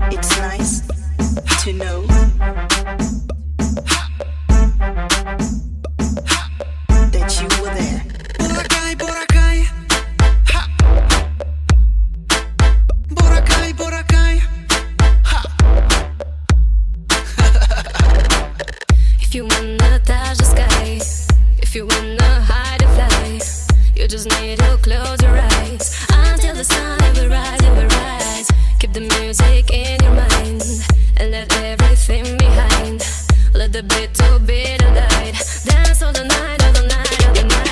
It's nice to know that you were there. Boracay, Boracay, ha. Boracay, Boracay, ha. If you wanna touch the sky, if you wanna hide and fly, you just need to close your eyes until the sun it will rise, it will rise. Keep the music in your mind and let everything behind. Let the beat to be the light. Dance all the night, all the night, all the night.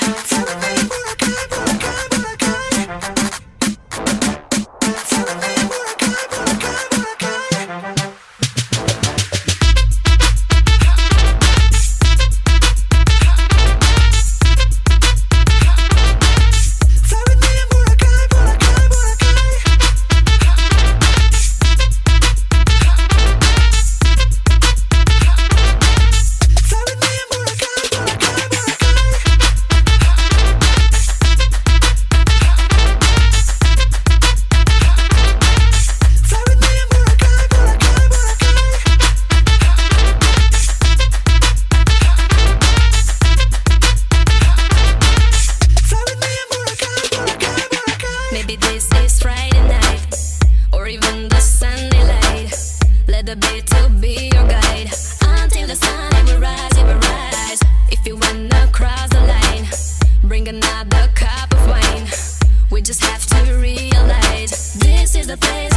Maybe this is Friday night, or even the Sunday light. Let the beat to be your guide until the sun it will rise, it will rise. If you wanna cross the line, bring another cup of wine. We just have to realize this is the place.